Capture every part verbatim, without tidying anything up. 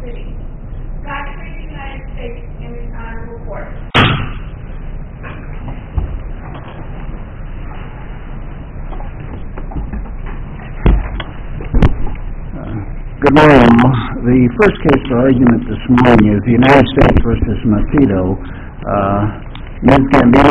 City. God save the United States and this honorable court. Good morning. The first case for argument this morning is the United States versus Macedo. Uh, Miz Gambino.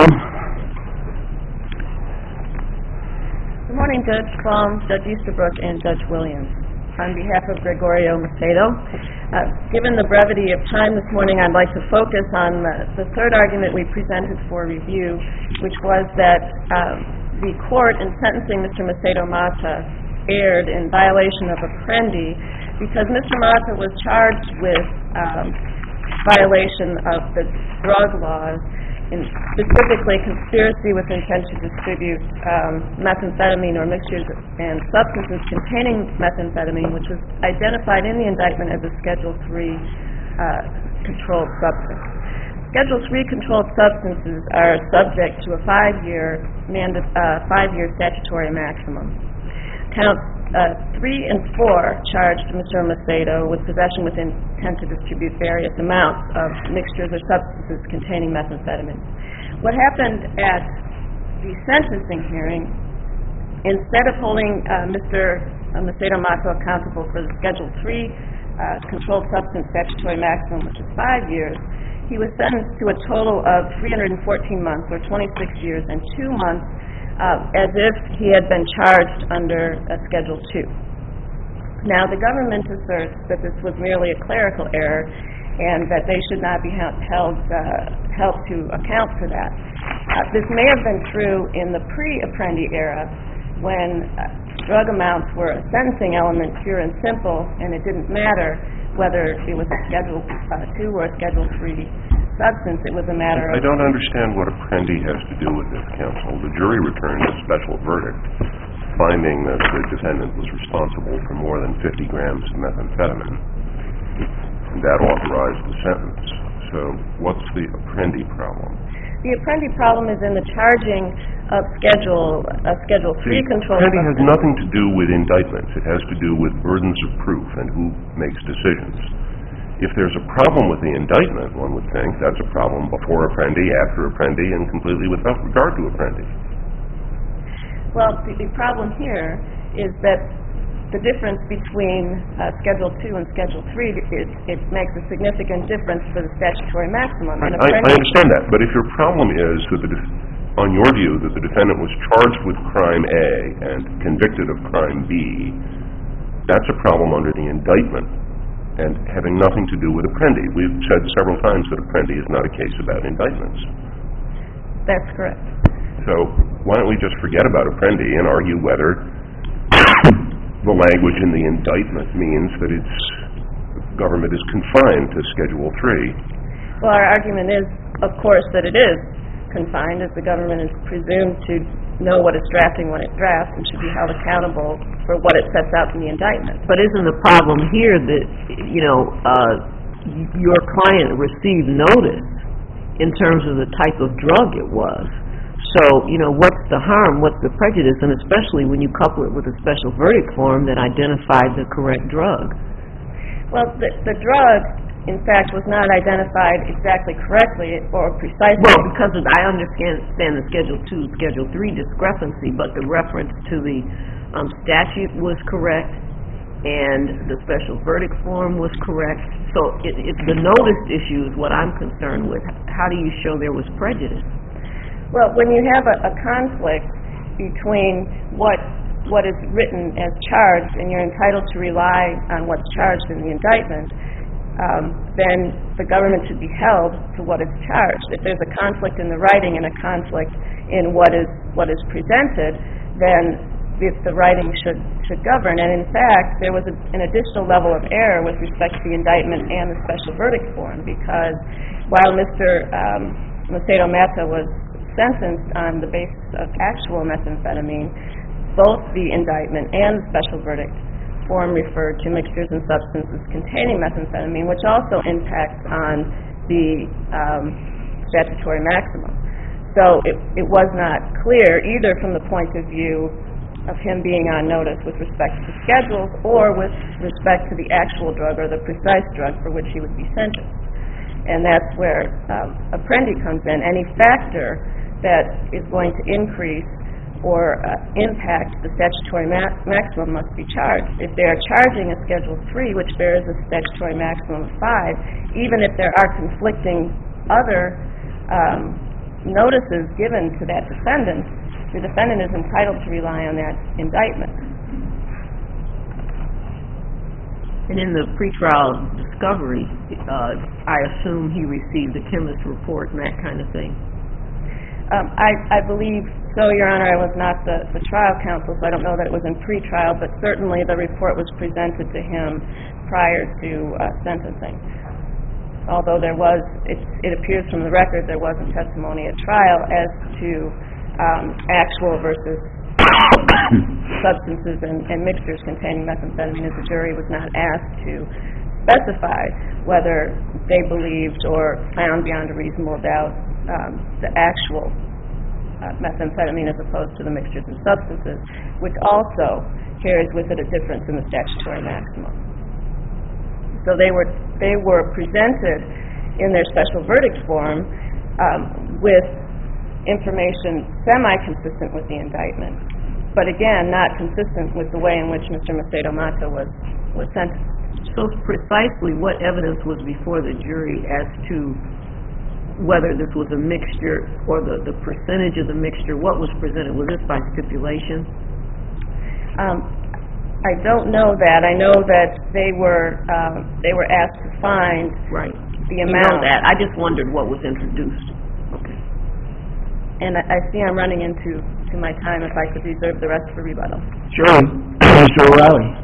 Good morning, Judge Plum, Judge Easterbrook, and Judge Williams. On behalf of Gregorio Macedo, uh, given the brevity of time this morning, I'd like to focus on the, the third argument we presented for review, which was that uh, the court in sentencing Mister Macedo Mata erred in violation of Apprendi because Mister Mata was charged with um, violation of the drug laws, in specifically conspiracy with intent to distribute um, methamphetamine or mixtures and substances containing methamphetamine, which was identified in the indictment as a Schedule three uh, controlled substance. Schedule three controlled substances are subject to a five-year manda- uh, five-year statutory maximum. Counts uh, three and four charged Mister Macedo with possession with intent to distribute various amounts of mixtures or substances containing methamphetamine. What happened at the sentencing hearing, instead of holding uh, Mister Macedo Mata accountable for the Schedule three uh, controlled substance statutory maximum, which is five years, he was sentenced to a total of three hundred fourteen months, or twenty-six years and two months, Uh, as if he had been charged under a Schedule two. Now, the government asserts that this was merely a clerical error and that they should not be held, uh, held to account for that. Uh, this may have been true in the pre-Apprendi era when uh, drug amounts were a sentencing element, pure and simple, and it didn't matter whether it was a Schedule uh, two or a Schedule three substance. It was a matter of... I don't understand what Apprendi has to do with this, counsel. The jury returned a special verdict finding that the defendant was responsible for more than fifty grams of methamphetamine, and that authorized the sentence. So what's the Apprendi problem? The Apprendi problem is in the charging of Schedule uh, Schedule three control. Apprendi has nothing to do with indictments. It has to do with burdens of proof and who makes decisions. If there's a problem with the indictment, one would think that's a problem before Apprendi, after Apprendi, and completely without regard to Apprendi. Well, the, the problem here is that the difference between uh, Schedule two and Schedule three, it, it makes a significant difference for the statutory maximum. I, I, I understand that, but if your problem is, that the def- on your view, that the defendant was charged with crime A and convicted of crime B, that's a problem under the indictment and having nothing to do with Apprendi. We've said several times that Apprendi is not a case about indictments. That's correct. So why don't we just forget about Apprendi and argue whether the language in the indictment means that its government is confined to Schedule three. Well, our argument is, of course, that it is confined, as the government is presumed to know what it's drafting when it drafts and should be held accountable for what it sets out in the indictment. But isn't the problem here that, you know, uh, your client received notice in terms of the type of drug it was? So, you know, what's the harm, what's the prejudice, and especially when you couple it with a special verdict form that identified the correct drug? Well, the, the drug, in fact, was not identified exactly correctly or precisely. Well, because of, I understand the Schedule two, Schedule three discrepancy, but the reference to the um, statute was correct and the special verdict form was correct. So it, it's the notice issue is what I'm concerned with. How do you show there was prejudice? Well, when you have a, a conflict between what what is written as charged and you're entitled to rely on what's charged in the indictment, Um, then the government should be held to what is charged. If there's a conflict in the writing and a conflict in what is what is presented, then the, the writing should should govern. And in fact, there was a, an additional level of error with respect to the indictment and the special verdict form, because while Mister Um, Macedo Mata was sentenced on the basis of actual methamphetamine, both the indictment and the special verdict form referred to mixtures and substances containing methamphetamine, which also impacts on the um, statutory maximum. So it, it was not clear, either from the point of view of him being on notice with respect to schedules or with respect to the actual drug or the precise drug for which he would be sentenced. And that's where um, Apprendi comes in. Any factor that is going to increase or uh, impact the statutory ma- maximum must be charged. If they are charging a Schedule three, which bears a statutory maximum of five, even if there are conflicting other um, notices given to that defendant, the defendant is entitled to rely on that indictment. And in the pretrial discovery, uh, I assume he received the chemist's report and that kind of thing. Um, I, I believe so, Your Honor. I was not the, the trial counsel, so I don't know that it was in pretrial, but certainly the report was presented to him prior to uh, sentencing. Although there was, it, it appears from the record, there wasn't testimony at trial as to um, actual versus substances and, and mixtures containing methamphetamine, as the jury was not asked to specify whether they believed or found beyond a reasonable doubt um, the actual uh, methamphetamine as opposed to the mixtures and substances, which also carries with it a difference in the statutory maximum. So they were they were presented in their special verdict form um, with information semi-consistent with the indictment, but again, not consistent with the way in which Mister Macedo Mata was, was sentenced. So precisely what evidence was before the jury as to whether this was a mixture or the, the percentage of the mixture? What was presented? Was this by stipulation? Um, I don't know that. I know that they were uh, they were asked to find right. the You amount. know that. I just wondered what was introduced. Okay. And I, I see I'm running into to my time. If I could reserve the rest for rebuttal. Sure. Mister O'Reilly.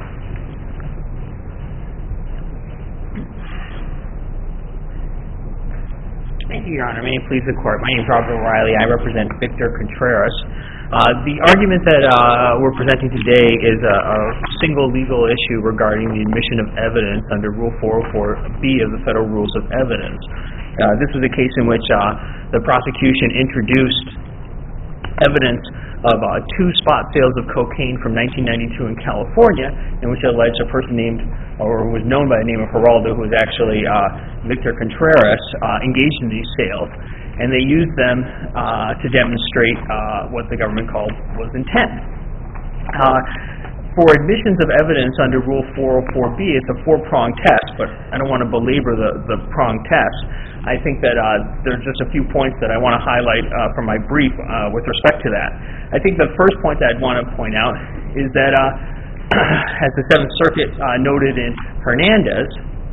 Thank you, Your Honor. May it please the Court. My name is Robert O'Reilly. I represent Victor Contreras. Uh, the argument that uh, we're presenting today is a, a single legal issue regarding the admission of evidence under Rule four oh four B of the Federal Rules of Evidence. Uh, this was a case in which uh, the prosecution introduced evidence of uh, two spot sales of cocaine from nineteen ninety-two in California, in which it alleged a person named, or was known by the name of Geraldo, who was actually uh, Victor Contreras, uh, engaged in these sales. And they used them uh, to demonstrate uh, what the government called was intent. Uh, for admissions of evidence under Rule four oh four B, it's a four-pronged test, but I don't want to belabor the, the pronged test. I think that uh, there's just a few points that I want to highlight uh, from my brief uh, with respect to that. I think the first point that I'd want to point out is that, uh, as the Seventh Circuit uh, noted in Hernandez,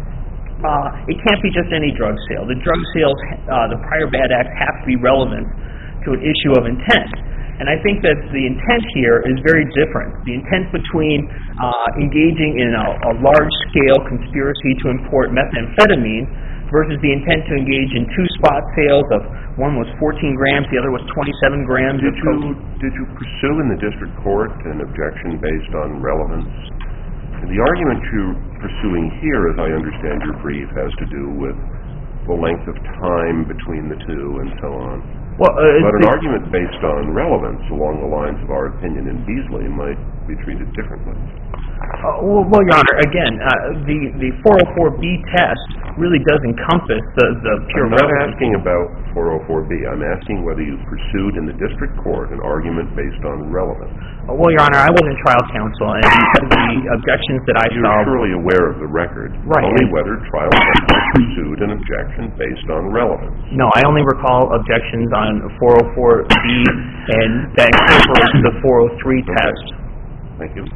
uh, it can't be just any drug sale. The drug sales, uh, the prior bad acts have to be relevant to an issue of intent. And I think that the intent here is very different. The intent between uh, engaging in a, a large-scale conspiracy to import methamphetamine versus the intent to engage in two spot sales of one was fourteen grams, the other was twenty-seven grams. Did of you cocaine. did you pursue in the district court an objection based on relevance? And the argument you're pursuing here, as I understand your brief, has to do with the length of time between the two and so on. Well, uh, but an argument based on relevance along the lines of our opinion in Beasley might be treated differently. Uh, well, well, Your Honor, again, uh, the, the four oh four B test really does encompass the, the pure I'm not relevance. asking about four oh four B. I'm asking whether you pursued in the district court an argument based on relevance. Uh, well, Your Honor, I wasn't trial counsel, and the objections that I You're saw... surely aware of the record. Right. Only whether trial counsel pursued an objection based on relevance. No, I only recall objections on four oh four B, and that incorporates the four oh three Okay. test. Thank you.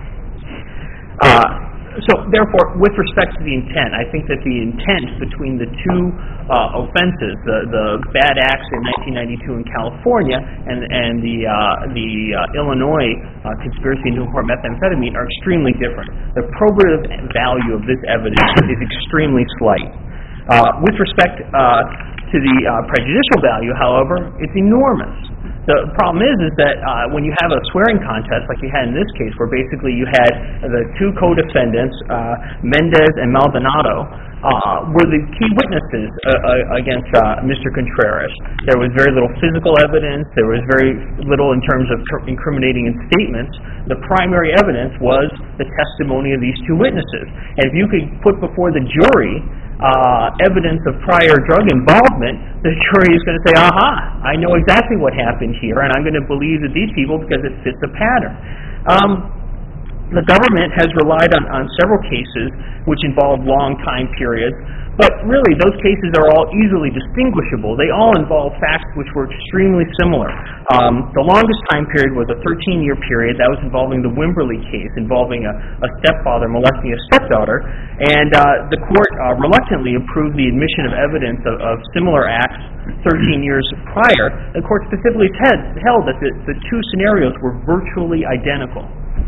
Uh, so, therefore, with respect to the intent, I think that the intent between the two uh, offenses, the, the bad acts in nineteen ninety-two in California and, and the, uh, the uh, Illinois uh, conspiracy to import methamphetamine, are extremely different. The probative value of this evidence is extremely slight. Uh, with respect uh, to the uh, prejudicial value, however, it's enormous. The problem is, is that uh, when you have a swearing contest, like you had in this case, where basically you had the two co-defendants, uh, Mendez and Maldonado, uh, were the key witnesses uh, uh, against uh, Mister Contreras. There was very little physical evidence. There was very little in terms of tr- incriminating statements. The primary evidence was the testimony of these two witnesses. And if you could put before the jury Uh, evidence of prior drug involvement, the jury is going to say, aha, I know exactly what happened here, and I'm going to believe that these people because it fits a pattern. Um, the government has relied on, on several cases which involve long time periods, but really those cases are all easily distinguishable. They all involve facts which were extremely similar. Um, the longest time period was a thirteen-year period. That was involving the Wimberley case, involving a, a stepfather molesting a stepdaughter, and uh, the court uh, reluctantly approved the admission of evidence of, of similar acts thirteen years prior. The court specifically said, held that the, the two scenarios were virtually identical.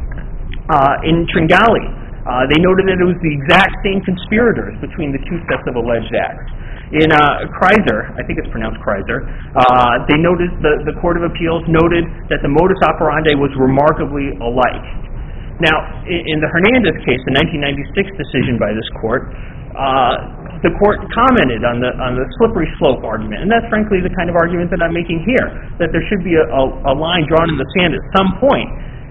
Uh, in Tringali, uh, they noted that it was the exact same conspirators between the two sets of alleged acts. In uh, Kreiser, I think it's pronounced Kreiser, uh, they noted, the, the Court of Appeals noted that the modus operandi was remarkably alike. Now, in, in the Hernandez case, the nineteen ninety-six decision by this court, uh, the court commented on the on the slippery slope argument, and that's frankly the kind of argument that I'm making here, that there should be a, a, a line drawn in the sand at some point.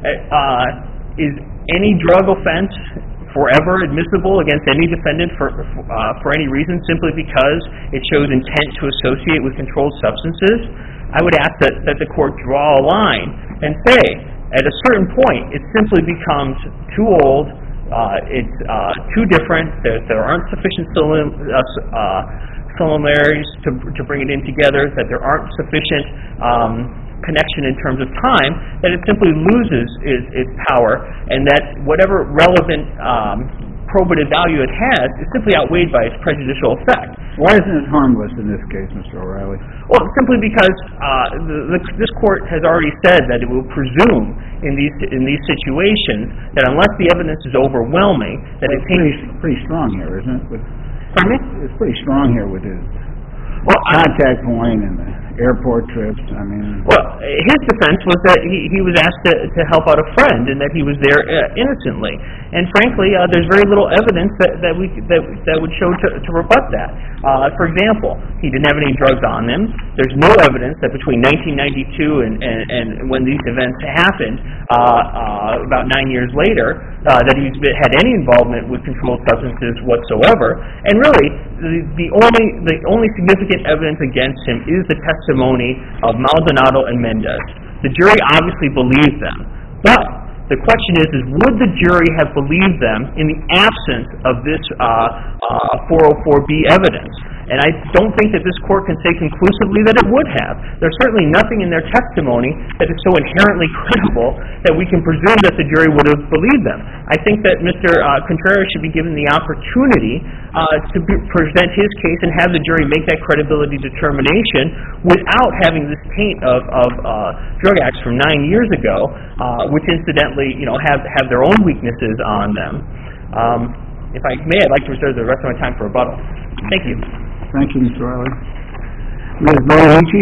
Uh, is any drug offense forever admissible against any defendant for uh, for any reason simply because it shows intent to associate with controlled substances? I would ask that, that the court draw a line and say, at a certain point, it simply becomes too old, uh, it's uh, too different, there, there aren't sufficient solim, uh, uh, similarities to, to bring it in together, that there aren't sufficient um, connection in terms of time, that it simply loses its, its power, and that whatever relevant um, probative value it has is simply outweighed by its prejudicial effect. Why isn't it harmless in this case, Mister O'Reilly? Well, simply because uh, the, the, this court has already said that it will presume in these in these situations that unless the evidence is overwhelming, that it's it takes... Pretty, pretty strong here, isn't it? With, Pardon me? It's pretty strong here with his well, contact point and the airport trips. I mean, well, his defense was that he, he was asked to, to help out a friend and that he was there uh, innocently. And frankly, uh, there's very little evidence that, that we that that would show to, to rebut that. Uh, for example, he didn't have any drugs on him. There's no evidence that between nineteen ninety-two and, and, and when these events happened, uh, uh, about nine years later, uh, that he had any involvement with controlled substances whatsoever. And really, the, the only the only significant evidence against him is the testimony of Maldonado and Mendez. The jury obviously believed them, but the question is, is would the jury have believed them in the absence of this uh, uh, four oh four B evidence? And I don't think that this court can say conclusively that it would have. There's certainly nothing in their testimony that is so inherently credible that we can presume that the jury would have believed them. I think that Mister Uh, Contreras should be given the opportunity uh, to be, present his case and have the jury make that credibility determination without having this taint of, of uh, drug acts from nine years ago, uh, which incidentally, you know, have, have their own weaknesses on them. Um, if I may, I'd like to reserve the rest of my time for rebuttal. Thank you. Thank you, Mister Riley. Miz Bonici?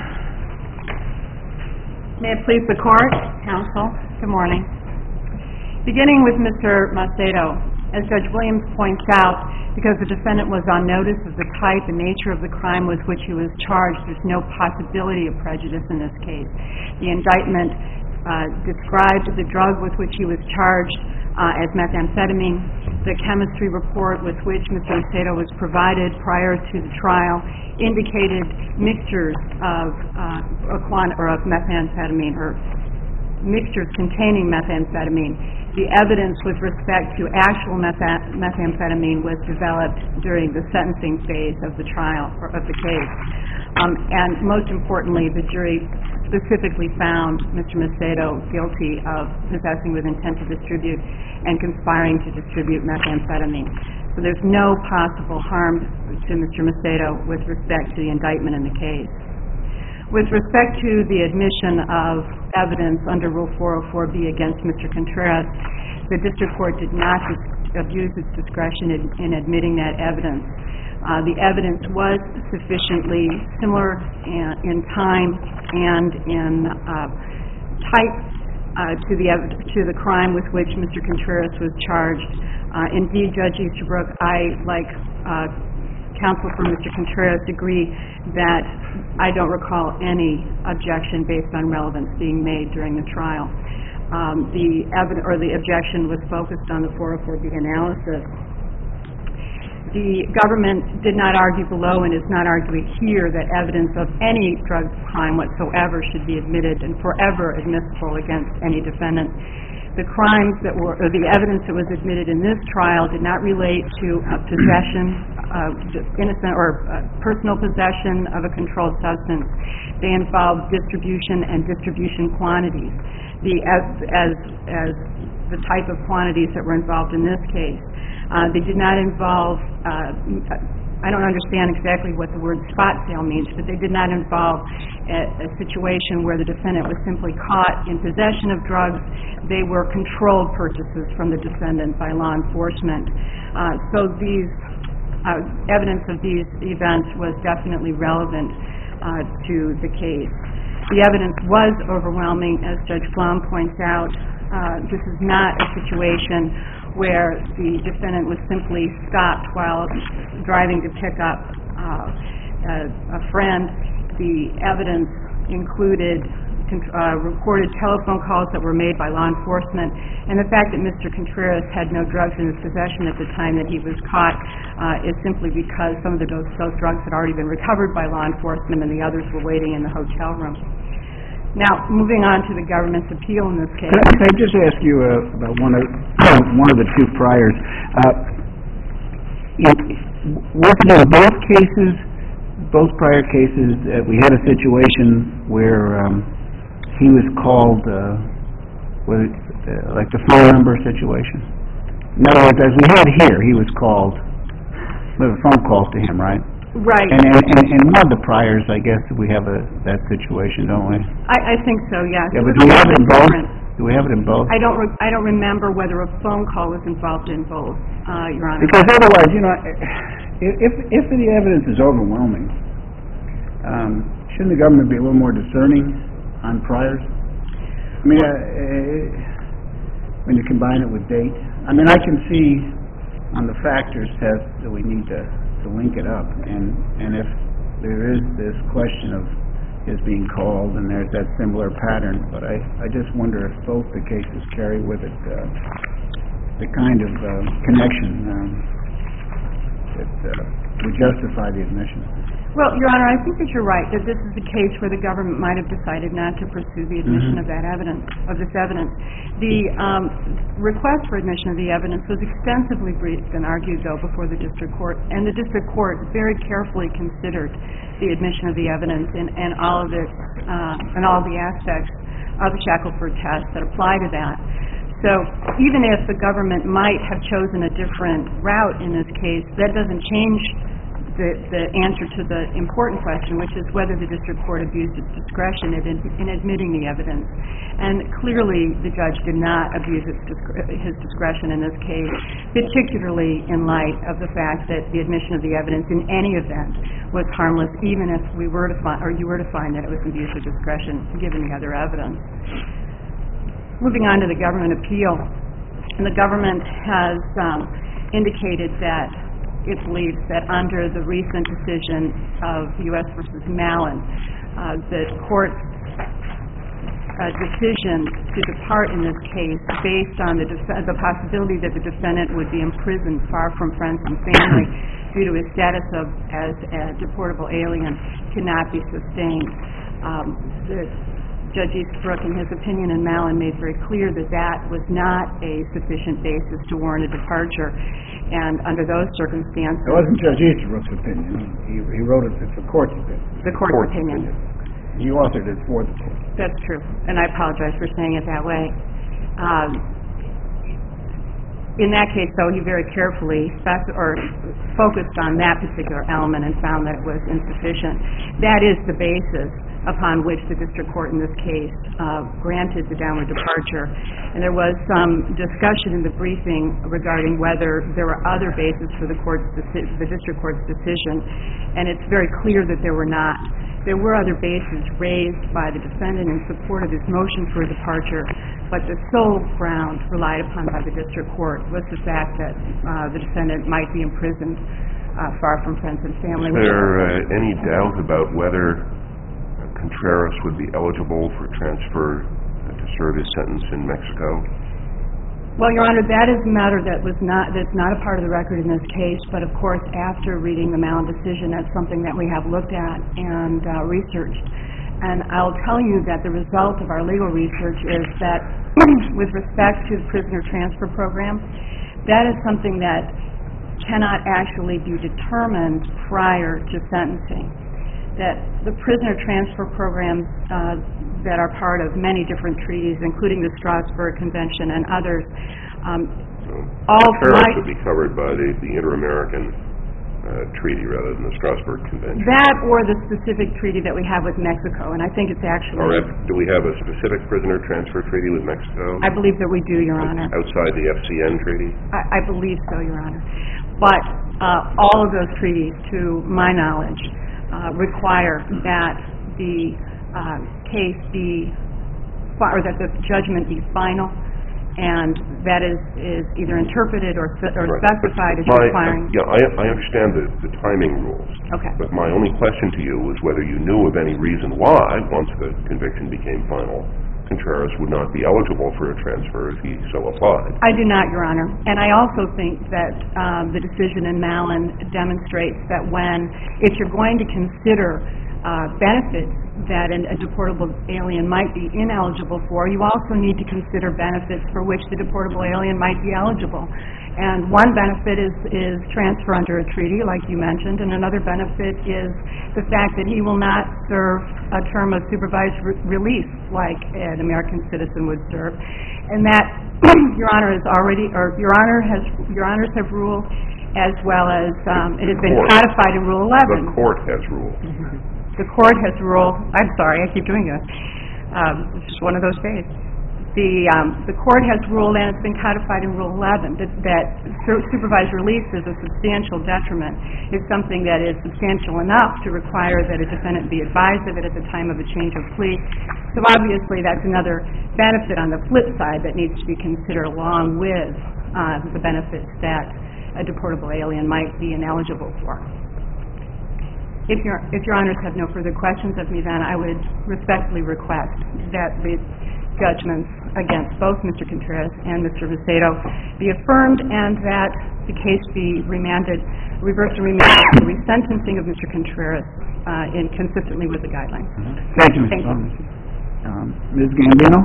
May it please the court, counsel, good morning. Beginning with Mister Macedo, as Judge Williams points out, because the defendant was on notice of the type and nature of the crime with which he was charged, there's no possibility of prejudice in this case. The indictment uh, described the drug with which he was charged uh, as methamphetamine. The chemistry report with which Mister Macedo was provided prior to the trial indicated mixtures of uh, a quant- or of methamphetamine or mixtures containing methamphetamine. The evidence with respect to actual metha- methamphetamine was developed during the sentencing phase of the trial or of the case. Um, and most importantly, the jury specifically found Mister Macedo guilty of possessing with intent to distribute and conspiring to distribute methamphetamine. So there's no possible harm to Mister Macedo with respect to the indictment in the case. With respect to the admission of evidence under Rule four oh four B against Mister Contreras, the district court did not dis- abuse its discretion in, in admitting that evidence. Uh, the evidence was sufficiently similar in, in time and in uh, type uh, to the ev- to the crime with which Mister Contreras was charged. Uh, indeed, Judge Easterbrook, I, like uh, counsel for Mister Contreras, agree that I don't recall any objection based on relevance being made during the trial. Um, the evidence or the objection was focused on the four oh four B analysis. The government did not argue below and is not arguing here that evidence of any drug crime whatsoever should be admitted and forever admissible against any defendant. The crimes that were, or the evidence that was admitted in this trial did not relate to uh, possession, uh, innocent or uh, personal possession of a controlled substance. They involved distribution and distribution quantities. The as as as the type of quantities that were involved in this case. Uh, they did not involve, uh, I don't understand exactly what the word spot sale means, but they did not involve a, a situation where the defendant was simply caught in possession of drugs. They were controlled purchases from the defendant by law enforcement. Uh, so these uh, evidence of these events was definitely relevant uh, to the case. The evidence was overwhelming, as Judge Flom points out. Uh, this is not a situation where the defendant was simply stopped while driving to pick up uh, a, a friend. The evidence included uh, recorded telephone calls that were made by law enforcement, and the fact that Mister Contreras had no drugs in his possession at the time that he was caught uh, is simply because some of the, those, those drugs had already been recovered by law enforcement and the others were waiting in the hotel room. Now, moving on to the government's appeal in this case. Can I, can I just ask you uh, about one of one of the two priors? Uh, working in both cases, both prior cases, uh, we had a situation where um, he was called, uh, with, uh, like the phone number situation. In other words, as we had here, he was called with a phone call to him, right? Right. And, and, and, and one of the priors, I guess, we have a, that situation, don't we? I, I think so, yes. Yeah, but do we have it in both? Do we have it in both? I don't. Re- I don't remember whether a phone call was involved in both, uh, Your Honor. Because otherwise, you know, if if the evidence is overwhelming, um, shouldn't the government be a little more discerning on priors? I mean, uh, uh, when you combine it with date, I mean, I can see on the factors test that we need to. to link it up, and and if there is this question of his being called and there's that similar pattern, but I, I just wonder if both the cases carry with it uh, the kind of uh, connection um, that uh, would justify the admission. Well, Your Honor, I think that you're right, that this is a case where the government might have decided not to pursue the admission mm-hmm. of that evidence, of this evidence. The um, request for admission of the evidence was extensively briefed and argued, though, before the district court, and the district court very carefully considered the admission of the evidence and, and all of its, uh, and all of the aspects of the Shackelford test that apply to that. So even if the government might have chosen a different route in this case, that doesn't change The, the answer to the important question, which is whether the district court abused its discretion in, in admitting the evidence. And clearly, the judge did not abuse its discre- his discretion in this case, particularly in light of the fact that the admission of the evidence in any event was harmless, even if we were to find, or you were to find that it was abuse of discretion, given the other evidence. Moving on to the government appeal, and the government has um, indicated that it believes that under the recent decision of U S versus Mallon, uh, the court's uh, decision to depart in this case based on the, def- the possibility that the defendant would be imprisoned far from friends and family due to his status of as a deportable alien cannot be sustained. Um, the Judge Easterbrook, in his opinion, in Mallon, made very clear that that was not a sufficient basis to warrant a departure. And under those circumstances... It wasn't Judge Easterbrook's opinion. He, he wrote it as the court's opinion. The court's, court's opinion. opinion. He authored it for the court. That's true. And I apologize for saying it that way. Um, in that case, though, he very carefully spec- or focused on that particular element and found that it was insufficient. That is the basis upon which the district court in this case uh, granted the downward departure. And there was some discussion in the briefing regarding whether there were other bases for the court's deci- the district court's decision, and it's very clear that there were not. There were other bases raised by the defendant in support of his motion for a departure, but the sole ground relied upon by the district court was the fact that uh, the defendant might be imprisoned uh, far from friends and family. Is there uh, any doubt about whether Contreras would be eligible for transfer to serve his sentence in Mexico? Well, Your Honor, that is a matter that was not, that's not a part of the record in this case, but of course, after reading the Mallon decision, that's something that we have looked at and uh, researched. And I'll tell you that the result of our legal research is that with respect to the prisoner transfer program, that is something that cannot actually be determined prior to sentencing. That the prisoner transfer programs uh, that are part of many different treaties, including the Strasbourg Convention and others, um, So, all Contreras might... would be covered by the, the Inter-American uh, Treaty rather than the Strasbourg Convention. That or the specific treaty that we have with Mexico, and I think it's actually... Or if, do we have a specific prisoner transfer treaty with Mexico? I believe that we do, Your Honor. Outside the F C N treaty? I, I believe so, Your Honor. But uh, all of those treaties, to my knowledge, uh, require that the uh, case be, fi- or that the judgment be final, and that is, is either interpreted or, spe- or Right. specified as My- requiring... Yeah, I, I understand the, the timing rules. Okay. But my only question to you was whether you knew of any reason why, once the conviction became final, Contreras would not be eligible for a transfer if he so applied. I do not, Your Honor. And I also think that um, the decision in Mallon demonstrates that when, if you're going to consider uh, benefits that an, a deportable alien might be ineligible for, you also need to consider benefits for which the deportable alien might be eligible. And one benefit is, is transfer under a treaty, like you mentioned, and another benefit is the fact that he will not serve a term of supervised re- release like an American citizen would serve. And that, Your Honor, is already, or Your Honor has, Your Honors have ruled, as well as um, it has been Court. codified in Rule eleven. The court has ruled. The court has ruled, I'm sorry, I keep doing this. Um, it's just one of those days. The, um, the court has ruled, and it's been codified in Rule eleven, that, that su- supervised release is a substantial detriment. It's something that is substantial enough to require that a defendant be advised of it at the time of a change of plea. So obviously that's another benefit on the flip side that needs to be considered along with uh, the benefits that a deportable alien might be ineligible for. If your, if your honors have no further questions of me, then I would respectfully request that the judgments against both Mister Contreras and Mister Macedo be affirmed, and that the case be remanded, reversed and remanded for resentencing of Mister Contreras uh, in consistently with the guidelines. Thank you, Thank Miz you. Um, Miz Gambino?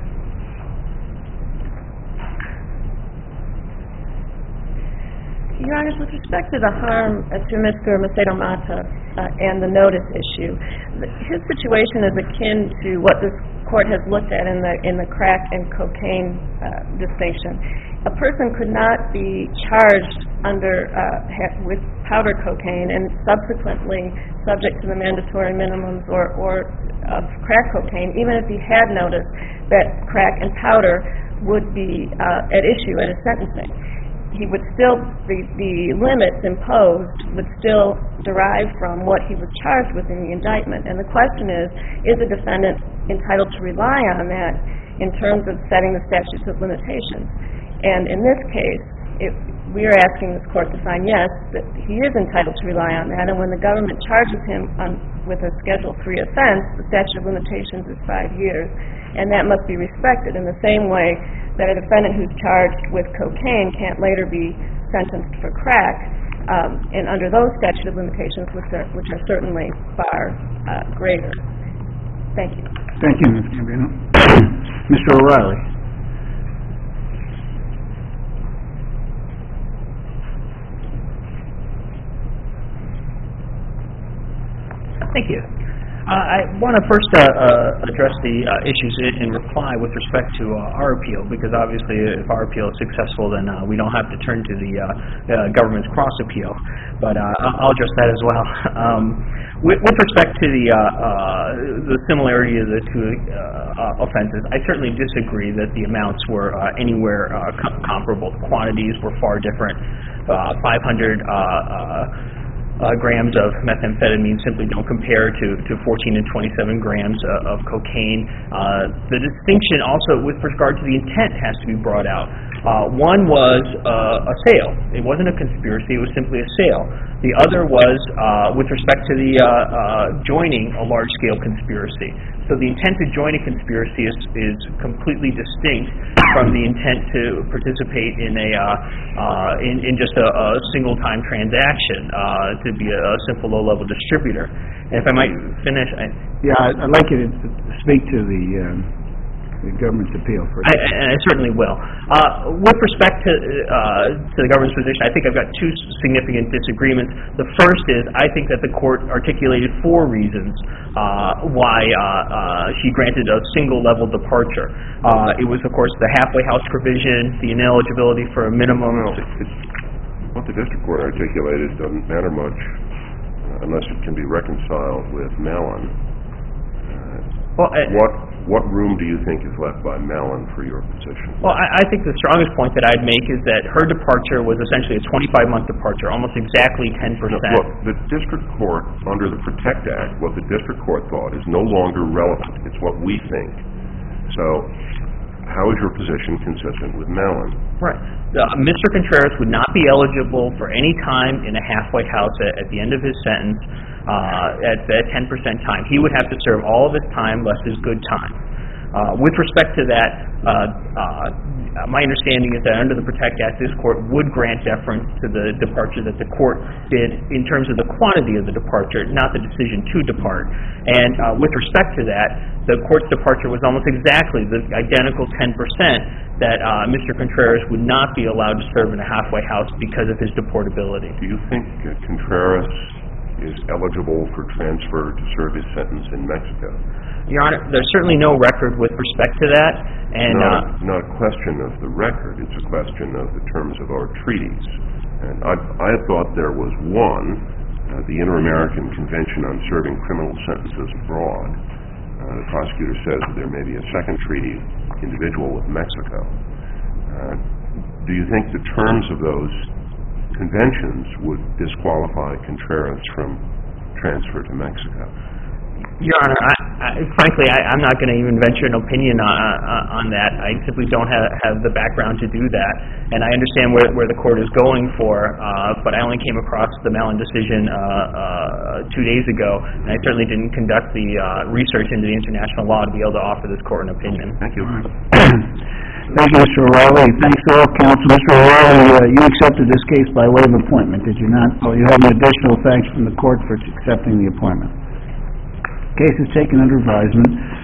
Your Honors, with respect to the harm uh, to Mister Macedo Mata uh, and the notice issue, th- his situation is akin to what this court has looked at in the in the crack and cocaine uh, distinction. A person could not be charged under uh, ha- with powder cocaine and subsequently subject to the mandatory minimums or, or of crack cocaine, even if he had noticed that crack and powder would be uh, at issue at his sentencing. He would still, the, the limits imposed would still derive from what he was charged with in the indictment. And the question is, is a defendant entitled to rely on that in terms of setting the statutes of limitations? And in this case, if we are asking this court to find yes, that he is entitled to rely on that, and when the government charges him on, with a Schedule three offense, the statute of limitations is five years, and that must be respected in the same way that a defendant who's charged with cocaine can't later be sentenced for crack, um, and under those statute of limitations, which are, which are certainly far uh, greater. Thank you. Thank you, Miz Gambino. Mister O'Reilly? Thank you. Uh, I want to first uh, uh, address the uh, issues in, in reply with respect to uh, our appeal, because obviously if our appeal is successful, then uh, we don't have to turn to the uh, uh, government's cross appeal. But uh, I'll address that as well. Um, with, with respect to the uh, uh, the similarity of the two uh, offenses, I certainly disagree that the amounts were uh, anywhere uh, com- comparable. The quantities were far different. Uh, five hundred uh, uh, Uh, grams of methamphetamine simply don't compare to, to fourteen and twenty-seven grams uh, of cocaine. Uh, the distinction also with regard to the intent has to be brought out. Uh, one was uh, a sale. It wasn't a conspiracy, it was simply a sale. The other was uh, with respect to the uh, uh, joining a large-scale conspiracy. So the intent to join a conspiracy is, is completely distinct from the intent to participate in a uh, uh, in, in just a, a single-time transaction, uh, to be a, a simple low-level distributor. And if I might finish, I, Yeah, I'd I'd like you to speak to the, um, the government's appeal first. I, and I certainly will. Uh, with respect to uh, to the government's position, I think I've got two significant disagreements. The first is I think that the court articulated four reasons uh, why uh, uh, she granted a single-level departure. Uh, it was, of course, the halfway house provision, the ineligibility for a minimum. Well, it's, what the district court articulated doesn't matter much uh, unless it can be reconciled with Mallon. Uh, Well, I, what what room do you think is left by Mallon for your position? Well, I, I think the strongest point that I'd make is that her departure was essentially a twenty-five month departure, almost exactly ten percent. No, look, the district court, under the Protect Act, what the district court thought is no longer relevant. It's what we think. So, how is your position consistent with Mallon? Right. Uh, Mister Contreras would not be eligible for any time in a halfway house at, at the end of his sentence uh, at that ten percent time. He would have to serve all of his time less his good time. Uh, with respect to that, uh, uh, my understanding is that under the Protect Act, this court would grant deference to the departure that the court did in terms of the quantity of the departure, not the decision to depart. And uh, with respect to that, the court's departure was almost exactly the identical ten percent that uh, Mister Contreras would not be allowed to serve in a halfway house because of his deportability. Do you think uh, Contreras is eligible for transfer to serve his sentence in Mexico? Your Honor, there's certainly no record with respect to that, and not, uh, not a question of the record, it's a question of the terms of our treaties. And I, I thought there was one, uh, the Inter-American Convention on Serving Criminal Sentences Abroad. Uh, the prosecutor says that there may be a second treaty individual with Mexico. Uh, do you think the terms of those conventions would disqualify Contreras from transfer to Mexico? Your Honor, I, I, frankly, I, I'm not going to even venture an opinion on, uh, on that. I simply don't have, have the background to do that, and I understand where, where the court is going for, uh, but I only came across the Mallon decision uh, uh, two days ago, and I certainly didn't conduct the uh, research into the international law to be able to offer this court an opinion. Thank you. Thank you, Mister O'Reilly. Thanks to all counsel. Mister O'Reilly, uh, you accepted this case by way of appointment, did you not? Oh, you have an additional thanks from the court for accepting the appointment. Case is taken under advisement.